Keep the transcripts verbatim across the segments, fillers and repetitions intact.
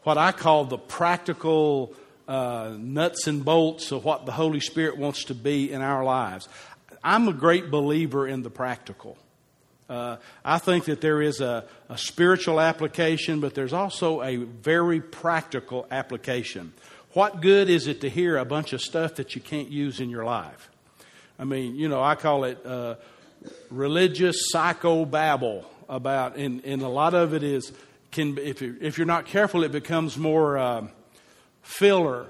what I call the practical uh, nuts and bolts of what the Holy Spirit wants to be in our lives. I'm a great believer in the practical. Uh, I think that there is a, a spiritual application, but there's also a very practical application. What good is it to hear a bunch of stuff that you can't use in your life? I mean, you know, I call it uh, religious psychobabble about, and, and a lot of it is, can if, you, if you're not careful, it becomes more uh, filler,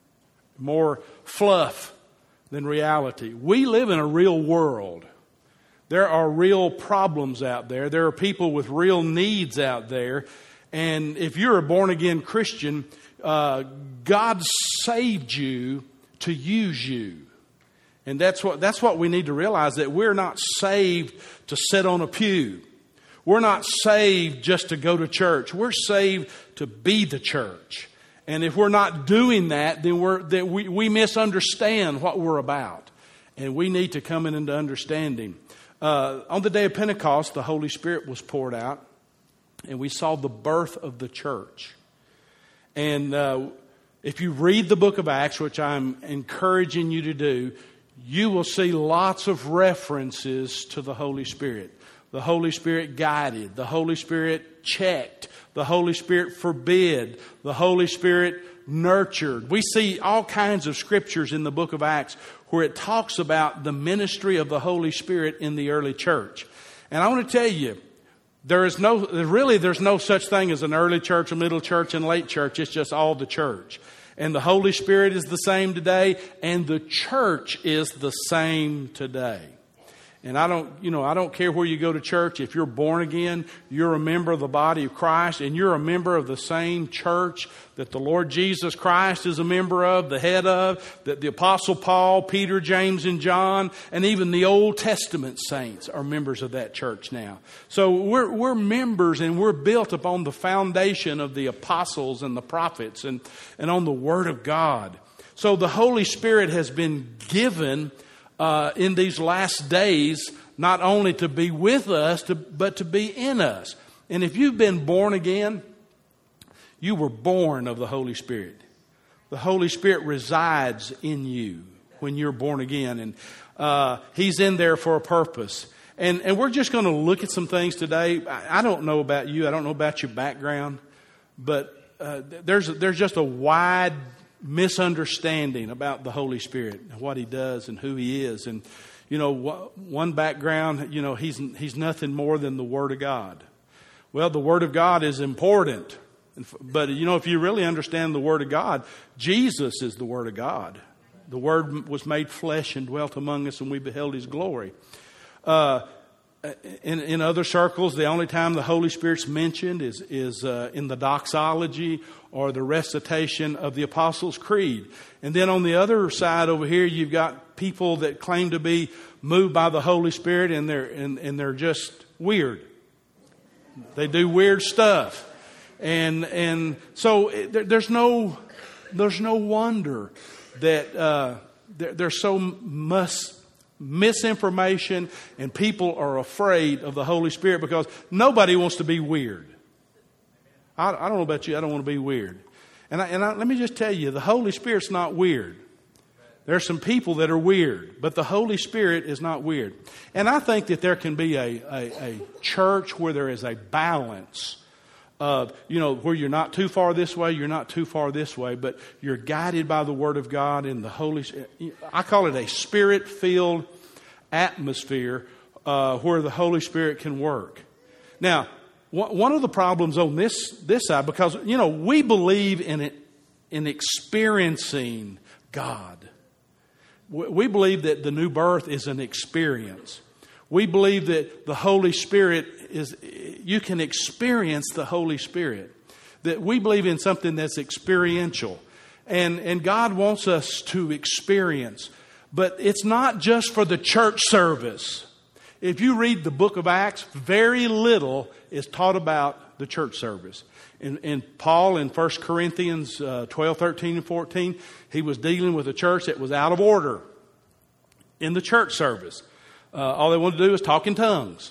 more fluff than reality. We live in a real world. There are real problems out there. There are people with real needs out there. And if you're a born-again Christian, uh, God saved you to use you. And that's what, that's what we need to realize, that we're not saved to sit on a pew. We're not saved just to go to church. We're saved to be the church. And if we're not doing that, then we're, that we, we misunderstand what we're about. And we need to come in into understanding. Uh, on the day of Pentecost, the Holy Spirit was poured out, and we saw the birth of the church. And uh, if you read the book of Acts, which I'm encouraging you to do, you will see lots of references to the Holy Spirit. The Holy Spirit guided. The Holy Spirit checked. The Holy Spirit forbid. The Holy Spirit nurtured. We see all kinds of scriptures in the book of Acts where it talks about the ministry of the Holy Spirit in the early church. And I want to tell you, there is no, really there's no such thing as an early church, a middle church, and late church. It's just all the church. And the Holy Spirit is the same today, and the church is the same today. And I don't, you know, I don't care where you go to church. If you're born again, you're a member of the body of Christ, and you're a member of the same church that the Lord Jesus Christ is a member of, the head of, that the Apostle Paul, Peter, James, and John, and even the Old Testament saints are members of that church now. So we're, we're members, and we're built upon the foundation of the apostles and the prophets and, and on the Word of God. So the Holy Spirit has been given Uh, in these last days, not only to be with us, to, but to be in us. And if you've been born again, you were born of the Holy Spirit. The Holy Spirit resides in you when you're born again. And uh, He's in there for a purpose. And, and we're just going to look at some things today. I, I don't know about you. I don't know about your background. But uh, there's, there's just a wide misunderstanding about the Holy Spirit and what He does and who He is. And, you know, one background, you know, he's, he's nothing more than the Word of God. Well, the Word of God is important. But, you know, if you really understand the Word of God, Jesus is the Word of God. The Word was made flesh and dwelt among us, and we beheld His glory. Uh, in, in other circles, the only time the Holy Spirit's mentioned is, is uh, in the doxology or the recitation of the Apostles' Creed. And then on the other side over here, you've got people that claim to be moved by the Holy Spirit, and they're and, and they're just weird. They do weird stuff, and and so there, there's no there's no wonder that uh, there, there's so much misinformation, and people are afraid of the Holy Spirit because nobody wants to be weird. I, I don't know about you. I don't want to be weird. And, I, and I, let me just tell you, the Holy Spirit's not weird. There are some people that are weird, but the Holy Spirit is not weird. And I think that there can be a, a, a church where there is a balance of, you know, where you're not too far this way, you're not too far this way, but you're guided by the Word of God and the Holy Spirit. I call it a Spirit-filled atmosphere uh, where the Holy Spirit can work. Now, one of the problems on this this side, because, you know, we believe in it, in experiencing God. We believe that the new birth is an experience. We believe that the Holy Spirit is, you can experience the Holy Spirit. That we believe in something that's experiential. And, and God wants us to experience. But it's not just for the church service. If you read the book of Acts, very little is taught about the church service. In, in Paul in First Corinthians uh, twelve, thirteen, and fourteen, he was dealing with a church that was out of order in the church service. Uh, all they wanted to do was talk in tongues.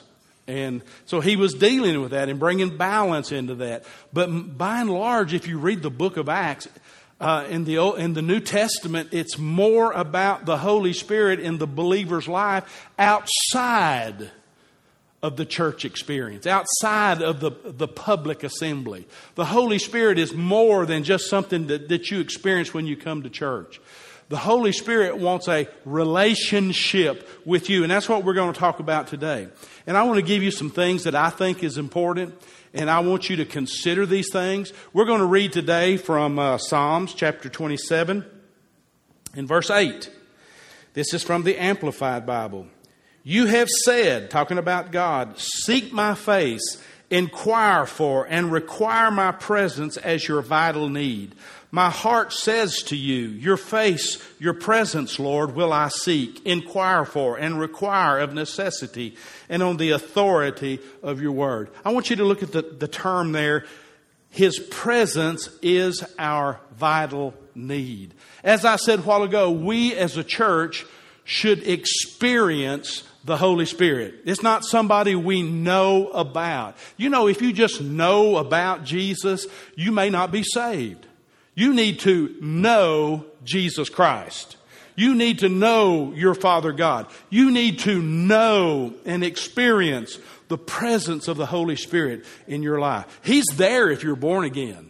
And so he was dealing with that and bringing balance into that. But by and large, if you read the book of Acts, uh, in the Old, in the New Testament, it's more about the Holy Spirit in the believer's life outside of the church experience, outside of the, the public assembly. The Holy Spirit is more than just something that, that you experience when you come to church. The Holy Spirit wants a relationship with you, and that's what we're going to talk about today. And I want to give you some things that I think is important, and I want you to consider these things. We're going to read today from uh, Psalms chapter twenty-seven and verse eight. This is from the Amplified Bible. You have said, talking about God, seek my face, inquire for and require my presence as your vital need. My heart says to you, your face, your presence, Lord, will I seek, inquire for, and require of necessity, and on the authority of your word. I want you to look at the, the term there. His presence is our vital need. As I said a while ago, we as a church should experience the Holy Spirit. It's not somebody we know about. You know, if you just know about Jesus, you may not be saved. You need to know Jesus Christ. You need to know your Father God. You need to know and experience the presence of the Holy Spirit in your life. He's there if you're born again.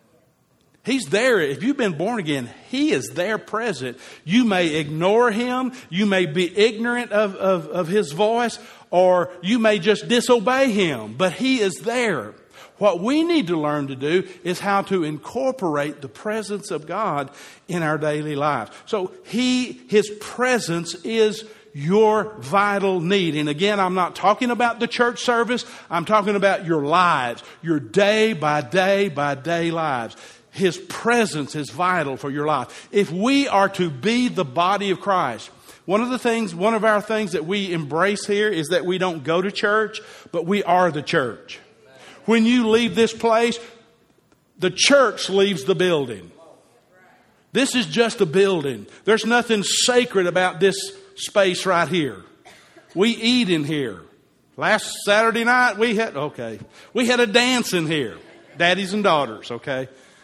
He's there. If you've been born again, He is there present. You may ignore Him. You may be ignorant of, of, of His voice, or you may just disobey Him. But He is there. What we need to learn to do is how to incorporate the presence of God in our daily lives. So He, His presence is your vital need. And again, I'm not talking about the church service. I'm talking about your lives, your day by day by day lives. His presence is vital for your life. If we are to be the body of Christ, one of the things, one of our things that we embrace here is that we don't go to church, but we are the church. When you leave this place, the church leaves the building. This is just a building. There's nothing sacred about this space right here. We eat in here. Last Saturday night, we had, okay, we had a dance in here. Daddies and daughters, okay?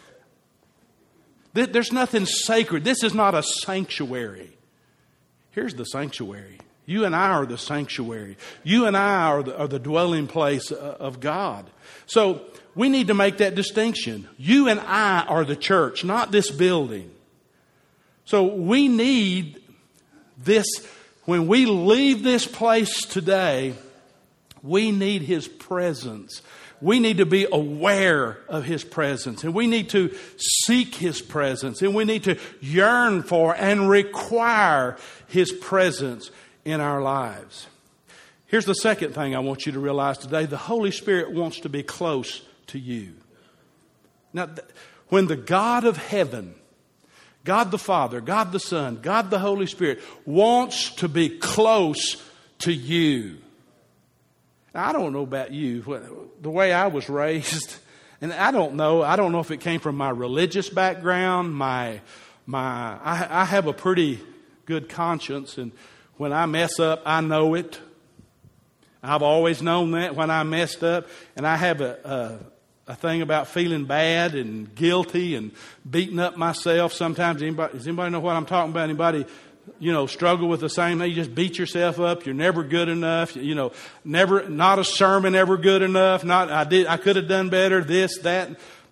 There's nothing sacred. This is not a sanctuary. Here's the sanctuary. You and I are the sanctuary. You and I are the, are the dwelling place of God. So we need to make that distinction. You and I are the church, not this building. So we need this. When we leave this place today, we need His presence. We need to be aware of His presence, and we need to seek His presence, and we need to yearn for and require His presence in our lives. Here's the second thing I want you to realize today. The Holy Spirit wants to be close to you. Now, when the God of heaven, God the Father, God the Son, God the Holy Spirit wants to be close to you. Now, I don't know about you, the way I was raised, and I don't know, I don't know if it came from my religious background, my, my, I, I have a pretty good conscience, and when I mess up, I know it. I've always known that when I messed up. And I have a, a, a thing about feeling bad and guilty and beating up myself. Sometimes, anybody, does anybody know what I'm talking about? Anybody, you know, struggle with the same thing? You just beat yourself up. You're never good enough. You know, never, not a sermon ever good enough. Not, I did, I could have done better. This, that.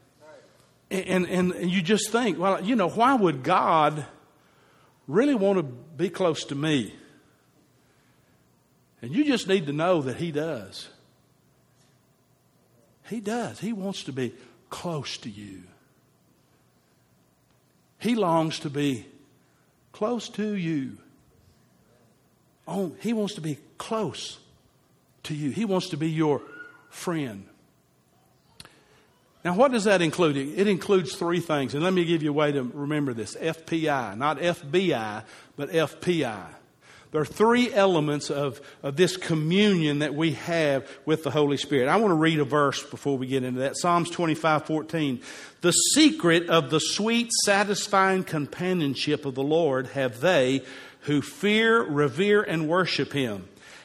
And, and, and you just think, well, you know, why would God really want to be close to me? And you just need to know that He does. He does. He wants to be close to you. He longs to be close to you. Oh, He wants to be close to you. He wants to be your friend. Now, what does that include? It includes three things. And let me give you a way to remember this. F P I. Not F B I, but F P I. There are three elements of, of this communion that we have with the Holy Spirit. I want to read a verse before we get into that. Psalms twenty-five fourteen. The secret of the sweet, satisfying companionship of the Lord have they who fear, revere, and worship Him.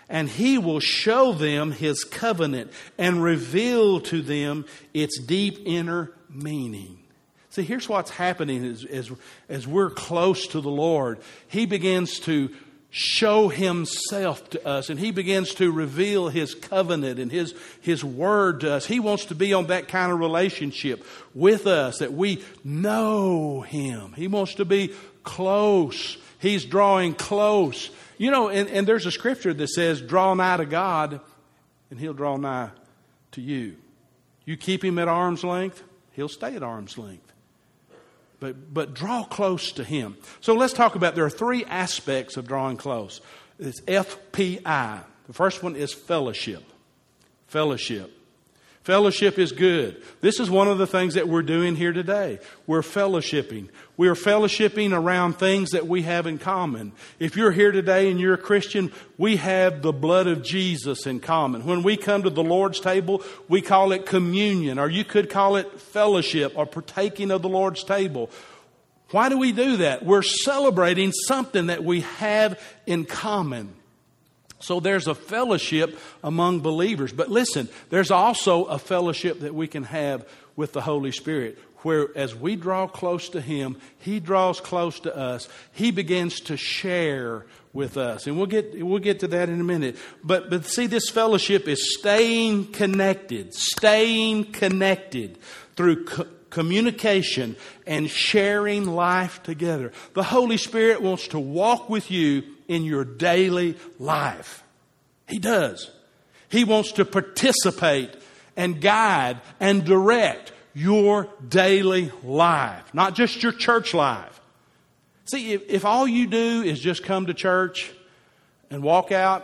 and He will show them His covenant and reveal to them its deep inner meaning. See, here's what's happening as, as, as we're close to the Lord. He begins to show Himself to us, and He begins to reveal His covenant and His, His word to us. He wants to be on that kind of relationship with us, that we know Him. He wants to be close. He's drawing close. You know, and, and there's a scripture that says, draw nigh to God, and He'll draw nigh to you. You keep Him at arm's length, He'll stay at arm's length. But but draw close to Him. So let's talk about, there are three aspects of drawing close. It's F P I. The first one is fellowship. Fellowship. Fellowship is good. This is one of the things that we're doing here today. We're fellowshipping. We are fellowshipping around things that we have in common. If you're here today and you're a Christian, we have the blood of Jesus in common. When we come to the Lord's table, we call it communion, or you could call it fellowship or partaking of the Lord's table. Why do we do that? We're celebrating something that we have in common. So there's a fellowship among believers. But listen, there's also a fellowship that we can have with the Holy Spirit, where as we draw close to Him, He draws close to us. He begins to share with us. And we'll get we'll get to that in a minute. But but see, this fellowship is staying connected, staying connected through co- communication and sharing life together. The Holy Spirit wants to walk with you in your daily life. He does. He wants to participate and guide and direct your daily life, not just your church life. See, if, if all you do is just come to church and walk out,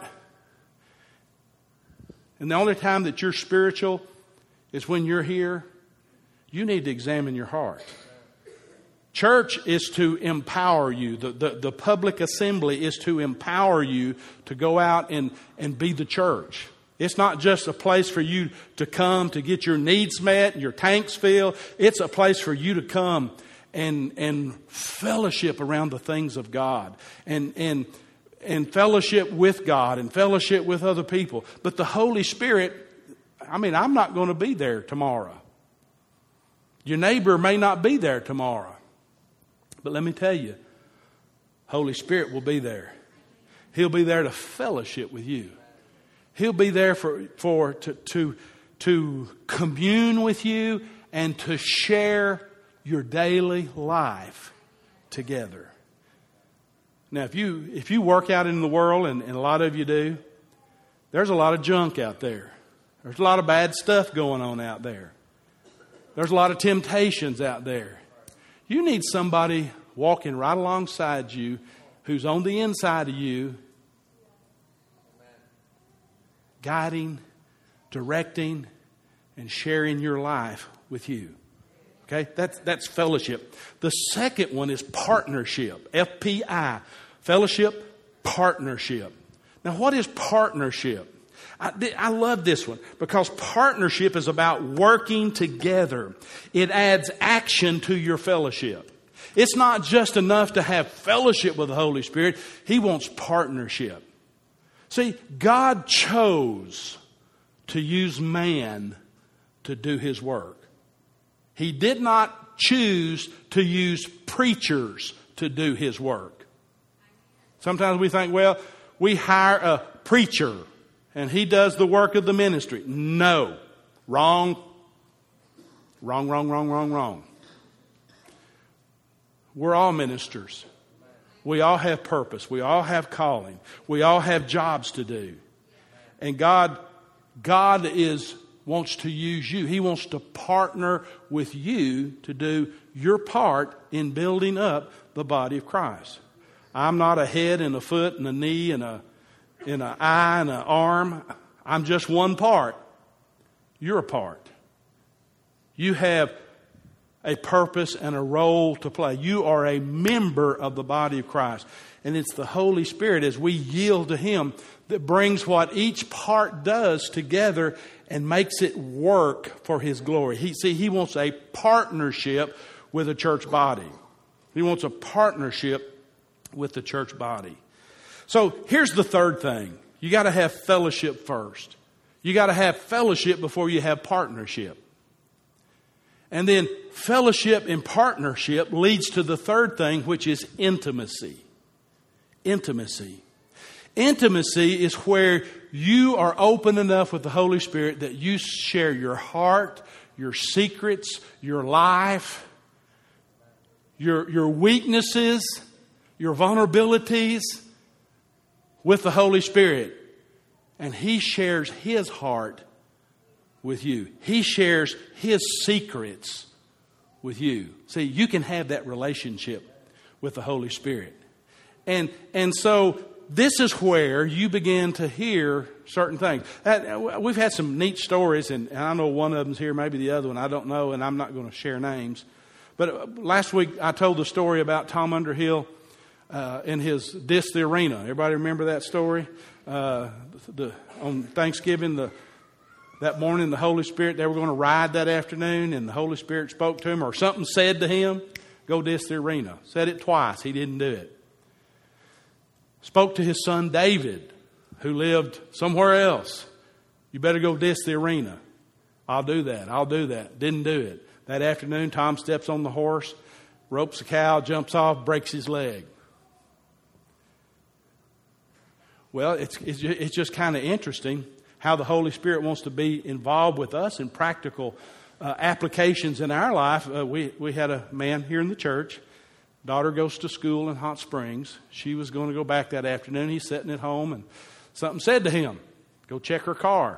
and the only time that you're spiritual is when you're here, you need to examine your heart. Church is to empower you. The, the, the public assembly is to empower you to go out and, and be the church. It's not just a place for you to come to get your needs met, your tanks filled. It's a place for you to come and, and fellowship around the things of God. And, and, and fellowship with God and fellowship with other people. But the Holy Spirit, I mean, I'm not going to be there tomorrow. Your neighbor may not be there tomorrow. But let me tell you, Holy Spirit will be there. He'll be there to fellowship with you. He'll be there for, for to, to, to commune with you and to share your daily life together. Now, if you if you work out in the world, and, and a lot of you do, there's a lot of junk out there. There's a lot of bad stuff going on out there. There's a lot of temptations out there. You need somebody walking right alongside you who's on the inside of you, guiding, directing, and sharing your life with you. Okay, that's, that's fellowship. The second one is partnership, F P I, fellowship, partnership. Now, what is partnership? I, I love this one because partnership is about working together. It adds action to your fellowship. It's not just enough to have fellowship with the Holy Spirit. He wants partnership. See, God chose to use man to do His work. He did not choose to use preachers to do His work. Sometimes we think, well, we hire a preacher and he does the work of the ministry. No. Wrong. Wrong, wrong, wrong, wrong, wrong. We're all ministers. We all have purpose. We all have calling. We all have jobs to do. And God, God is wants to use you. He wants to partner with you to do your part in building up the body of Christ. I'm not a head and a foot and a knee and a and an eye and an arm. I'm just one part. You're a part. You have a purpose and a role to play. You are a member of the body of Christ. And it's the Holy Spirit, as we yield to Him, that brings what each part does together and makes it work for His glory. He, see, He wants a partnership with a church body. He wants a partnership with the church body. So here's the third thing. You got to have fellowship first. You got to have fellowship before you have partnership. And then fellowship and partnership leads to the third thing, which is intimacy. Intimacy. Intimacy is where you are open enough with the Holy Spirit that you share your heart, your secrets, your life, your, your weaknesses, your vulnerabilities with the Holy Spirit. And He shares His heart with you. He shares His secrets with you. See, you can have that relationship with the Holy Spirit. And, and so this is where you begin to hear certain things. We've had some neat stories, and I know one of them's here, maybe the other one, I don't know, and I'm not going to share names. But last week I told the story about Tom Underhill uh, in his Dis the Arena. Everybody remember that story? Uh, the, on Thanksgiving, the, that morning, the Holy Spirit, they were going to ride that afternoon, and the Holy Spirit spoke to him, or something said to him, go Dis the Arena. Said it twice. He didn't do it. Spoke to his son David, who lived somewhere else. You better go Dis the Arena. I'll do that. I'll do that. Didn't do it. That afternoon, Tom steps on the horse, ropes the cow, jumps off, breaks his leg. Well, it's, it's, it's just kind of interesting how the Holy Spirit wants to be involved with us in practical uh, applications in our life. Uh, we, we had a man here in the church. Daughter goes to school in Hot Springs. She was going to go back that afternoon. He's sitting at home, and something said to him, go check her car.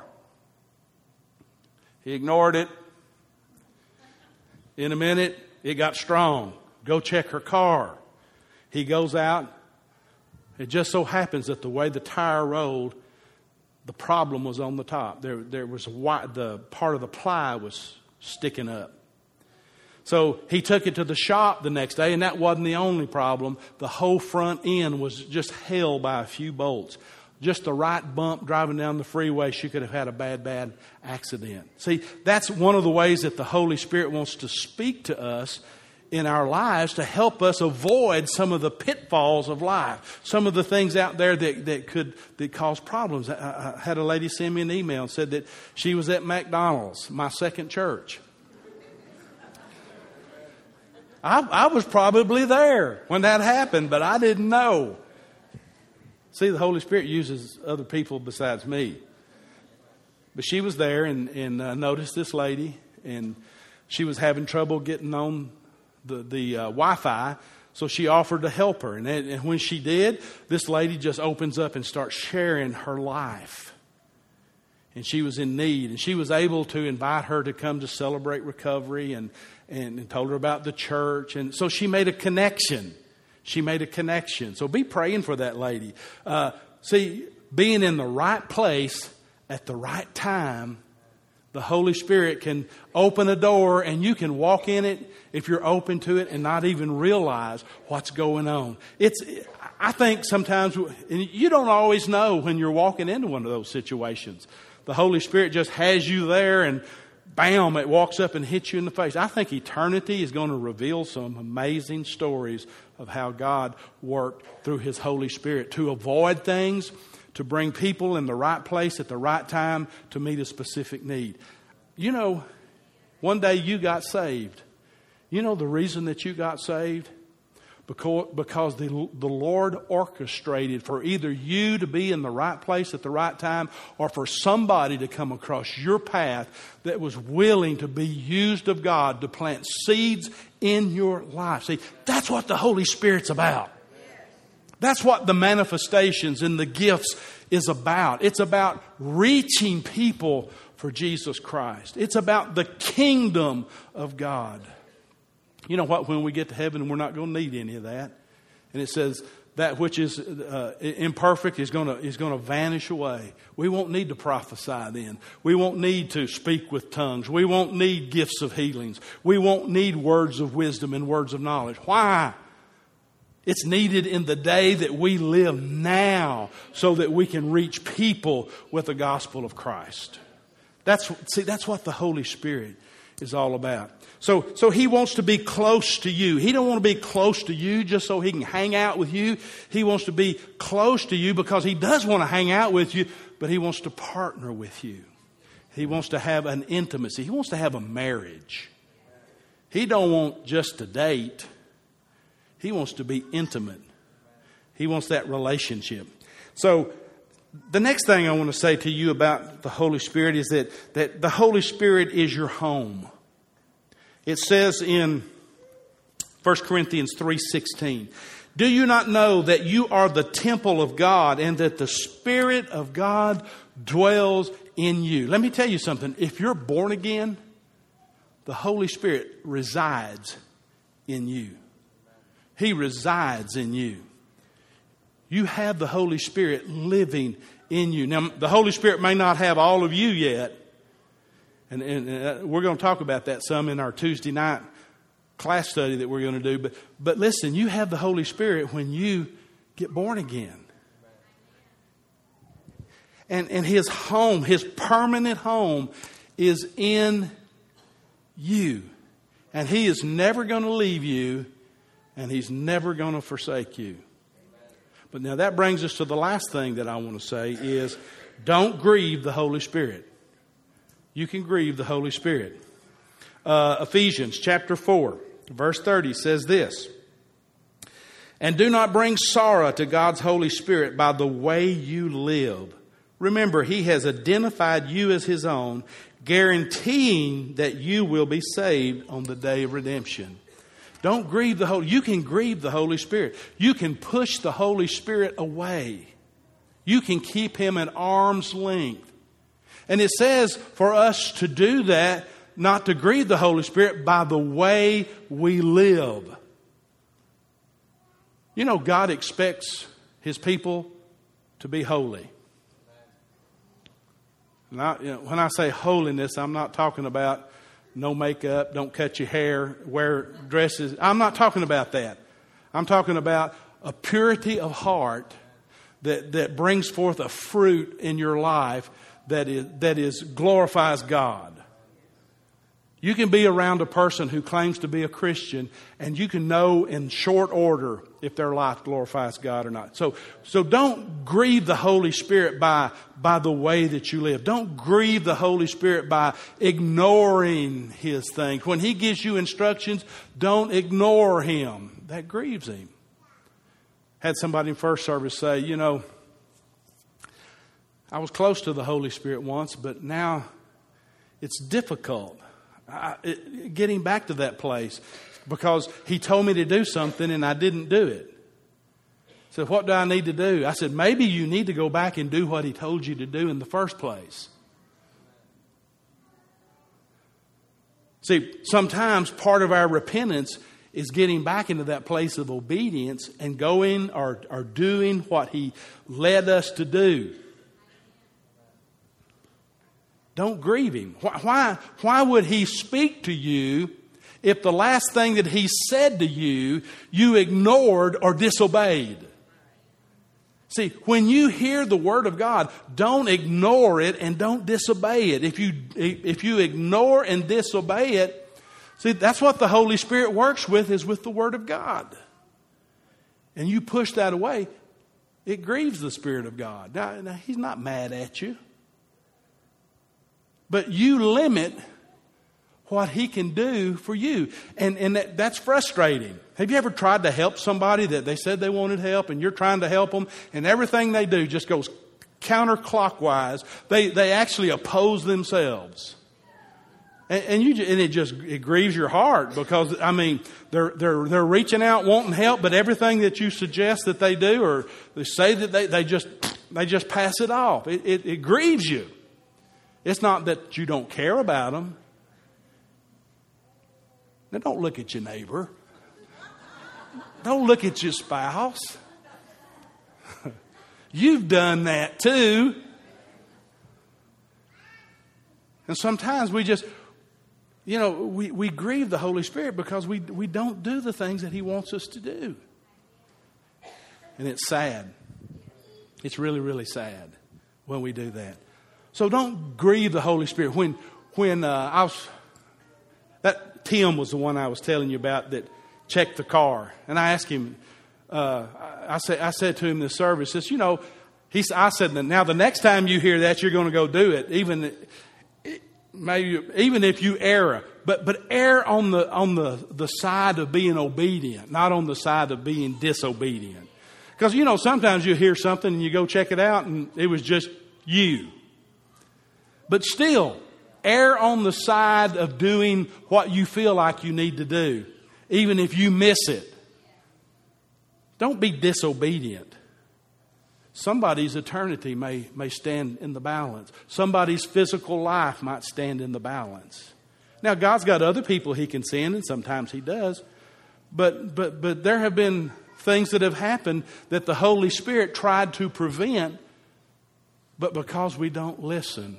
He ignored it. In a minute, it got strong. Go check her car. He goes out. It just so happens that the way the tire rolled, the problem was on the top. There, there was a, the part of the ply was sticking up. So he took it to the shop the next day, and that wasn't the only problem. The whole front end was just held by a few bolts. Just the right bump driving down the freeway, she could have had a bad, bad accident. See, that's one of the ways that the Holy Spirit wants to speak to us in our lives to help us avoid some of the pitfalls of life, some of the things out there that, that could that cause problems. I, I had a lady send me an email and said that she was at McDonald's, my second church. I, I was probably there when that happened, but I didn't know. See, the Holy Spirit uses other people besides me. But she was there and, and uh, noticed this lady, and she was having trouble getting on the, the uh, Wi-Fi, so she offered to help her. And, and when she did, this lady just opens up and starts sharing her life. And she was in need, and she was able to invite her to come to celebrate recovery, and, and, and told her about the church. And so she made a connection. She made a connection. So be praying for that lady. Uh, see, being in the right place at the right time, the Holy Spirit can open a door and you can walk in it if you're open to it and not even realize what's going on. It's, I think sometimes, and you don't always know when you're walking into one of those situations. The Holy Spirit just has you there, and bam, it walks up and hits you in the face. I think eternity is going to reveal some amazing stories of how God worked through His Holy Spirit to avoid things, to bring people in the right place at the right time to meet a specific need. You know, one day you got saved. You know the reason that you got saved? Because, because the, the Lord orchestrated for either you to be in the right place at the right time, or for somebody to come across your path that was willing to be used of God to plant seeds in your life. See, that's what the Holy Spirit's about. That's what the manifestations and the gifts is about. It's about reaching people for Jesus Christ. It's about the kingdom of God. You know what? When we get to heaven, we're not going to need any of that. And it says that which is uh, imperfect is going to is going to vanish away. We won't need to prophesy then. We won't need to speak with tongues. We won't need gifts of healings. We won't need words of wisdom and words of knowledge. Why? It's needed in the day that we live now, so that we can reach people with the gospel of Christ. That's see. That's what the Holy Spirit is all about. So, so He wants to be close to you. He don't want to be close to you just so He can hang out with you. He wants to be close to you because He does want to hang out with you, but He wants to partner with you. He wants to have an intimacy. He wants to have a marriage. He don't want just to date. He wants to be intimate. He wants that relationship. So the next thing I want to say to you about the Holy Spirit is that, that the Holy Spirit is your home. It says in First Corinthians three sixteen, do you not know that you are the temple of God and that the Spirit of God dwells in you? Let me tell you something. If you're born again, the Holy Spirit resides in you. He resides in you. You have the Holy Spirit living in you. Now, the Holy Spirit may not have all of you yet. And, and uh, we're going to talk about that some in our Tuesday night class study that we're going to do. But, but listen, you have the Holy Spirit when you get born again. And, and His home, His permanent home is in you. And He is never going to leave you. And He's never going to forsake you. But now that brings us to the last thing that I want to say is don't grieve the Holy Spirit. You can grieve the Holy Spirit. Uh, Ephesians chapter four, verse thirty says this. And do not bring sorrow to God's Holy Spirit by the way you live. Remember, He has identified you as His own, guaranteeing that you will be saved on the day of redemption. Don't grieve the Holy. You can grieve the Holy Spirit. You can push the Holy Spirit away. You can keep Him at arm's length. And it says for us to do that, not to grieve the Holy Spirit by the way we live. You know, God expects His people to be holy. Not, you know, when I say holiness, I'm not talking about no makeup, don't cut your hair, wear dresses. I'm not talking about that. I'm talking about a purity of heart that, that brings forth a fruit in your life that is, that is glorifies God. You can be around a person who claims to be a Christian and you can know in short order if their life glorifies God or not. So, so don't grieve the Holy Spirit by, by the way that you live. Don't grieve the Holy Spirit by ignoring His things. When He gives you instructions, don't ignore Him. That grieves Him. Had somebody in first service say, you know, I was close to the Holy Spirit once, but now it's difficult. I, it, getting back to that place because He told me to do something and I didn't do it. So what do I need to do? I said, maybe you need to go back and do what He told you to do in the first place. See, sometimes part of our repentance is getting back into that place of obedience and going or, or doing what He led us to do. Don't grieve Him. Why, why would He speak to you if the last thing that He said to you, you ignored or disobeyed? See, when you hear the Word of God, don't ignore it and don't disobey it. If you, if you ignore and disobey it, see, that's what the Holy Spirit works with, is with the Word of God. And you push that away, it grieves the Spirit of God. Now, now He's not mad at you. But you limit what He can do for you. And, and that, that's frustrating. Have you ever tried to help somebody that they said they wanted help and you're trying to help them and everything they do just goes counterclockwise? They, they actually oppose themselves. And, and you and it just it grieves your heart because, I mean, they're, they're, they're reaching out wanting help, but everything that you suggest that they do or they say that they, they, just, they just pass it off. It, it, it grieves you. It's not that you don't care about them. Now, don't look at your neighbor. Don't look at your spouse. You've done that too. And sometimes we just, you know, we, we grieve the Holy Spirit because we, we don't do the things that He wants us to do. And it's sad. It's really, really sad when we do that. So don't grieve the Holy Spirit. When when uh, I was That Tim was the one I was telling you about that checked the car. And I asked him, uh, I, said, I said to him in the service, says, you know, he, I said, now the next time you hear that, you're going to go do it, even maybe even if you err. But but err on the on the, the side of being obedient, not on the side of being disobedient. Because, you know, sometimes you hear something and you go check it out and it was just you. But still, err on the side of doing what you feel like you need to do, even if you miss it. Don't be disobedient. Somebody's eternity may, may stand in the balance. Somebody's physical life might stand in the balance. Now, God's got other people He can send, and sometimes He does. But but but there have been things that have happened that the Holy Spirit tried to prevent, but because we don't listen,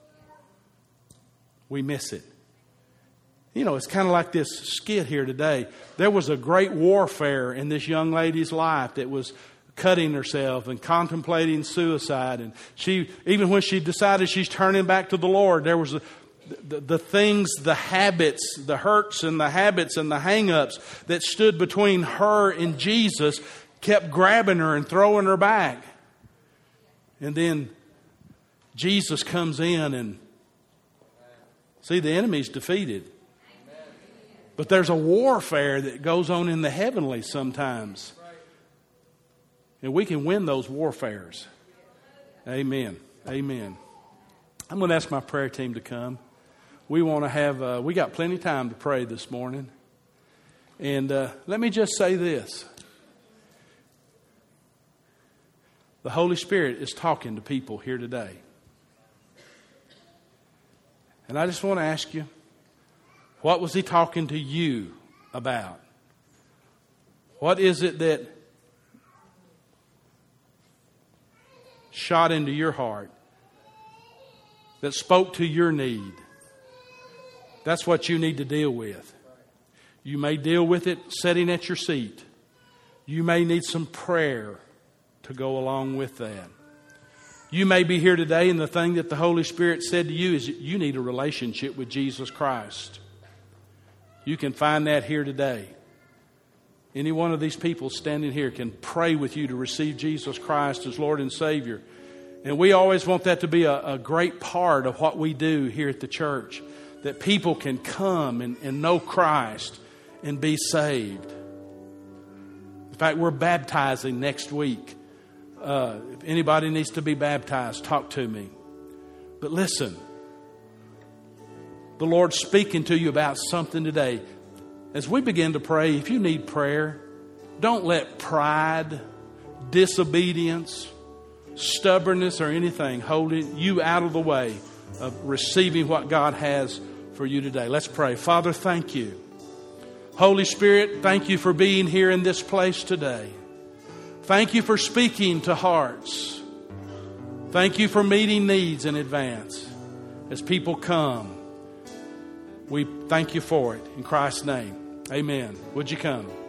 we miss it. You know, it's kind of like this skit here today. There was a great warfare in this young lady's life that was cutting herself and contemplating suicide. And she, even when she decided she's turning back to the Lord, there was a, the, the things, the habits, the hurts and the habits and the hang-ups that stood between her and Jesus kept grabbing her and throwing her back. And then Jesus comes in and, see, the enemy's defeated. But there's a warfare that goes on in the heavenly sometimes. And we can win those warfares. Amen. Amen. I'm going to ask my prayer team to come. We want to have, uh, we got plenty of time to pray this morning. And uh, let me just say this. The Holy Spirit is talking to people here today. And I just want to ask you, what was He talking to you about? What is it that shot into your heart, that spoke to your need? That's what you need to deal with. You may deal with it sitting at your seat. You may need some prayer to go along with that. You may be here today and the thing that the Holy Spirit said to you is that you need a relationship with Jesus Christ. You can find that here today. Any one of these people standing here can pray with you to receive Jesus Christ as Lord and Savior. And we always want that to be a, a great part of what we do here at the church. That people can come and, and know Christ and be saved. In fact, we're baptizing next week. Uh, if anybody needs to be baptized, talk to me. But listen, the Lord's speaking to you about something today. As we begin to pray, if you need prayer, don't let pride, disobedience, stubbornness, or anything hold you out of the way of receiving what God has for you today. Let's pray. Father, thank you. Holy Spirit, thank you for being here in this place today. Thank you for speaking to hearts. Thank you for meeting needs in advance. As people come, we thank you for it. In Christ's name, amen. Would you come?